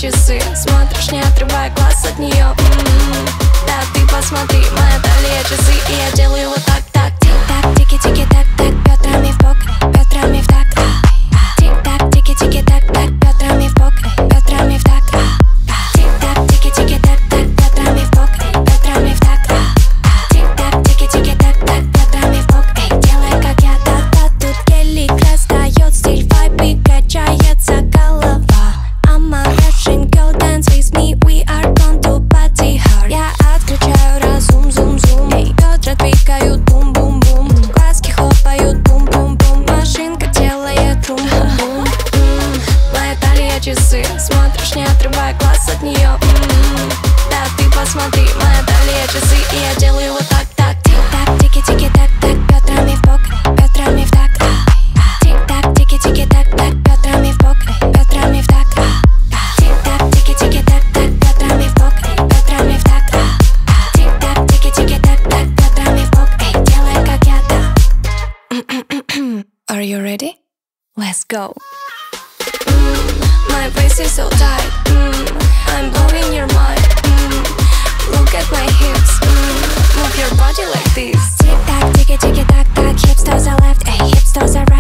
часы. Смотришь, не отрывая глаз от нее. Да, ты посмотри, моя талия часы. И я делаю вот так, так. Тик-так, тики-тики-так, так. Бедрами в бок, бедрами в такт. Тик-так, тики-тики-так, так. Бедрами в бок, бедрами в такт. Тик-так, тики-тики-так, так. Бедрами в бок, бедрами в такт. Тик-так, тики-тики-так, так. Бедрами в бок. Эй, делай как я, да-да. Тут гелик раздает стиль, вайб и качается голова. I'm a Russian girl, dance with me, we are going to party hard. Я отключаю разум, зум-зум. Эй, бедра двигают, бум-бум-бум. Глазки хлопают, бум-бум-бум. Машинка делает бум-бум-бум. Моя талия часы. Смотришь, не отрывая глаз от нее. Да, ты посмотри, моя талия часы. И я делаю вот так, так. Тик-так, тики-тики-так, так. Бедрами в бок, бедрами в такт. Тик-так, тики-тики-так, так. Бедрами в бок, бедрами в такт. Тик-так, тики-тики-так, так. Бедрами в бок, бедрами в такт. Тик-так, тики-тики-так, так. Бедрами в бок. Эй, делай как я, да. Are you ready? Let's go. My face is so tight. I'm blowing your mind. Look at my hips. Move your body like this. Tick-tack, ticky-ticky-tack, tack. Hips to the left, ay, hips to the right.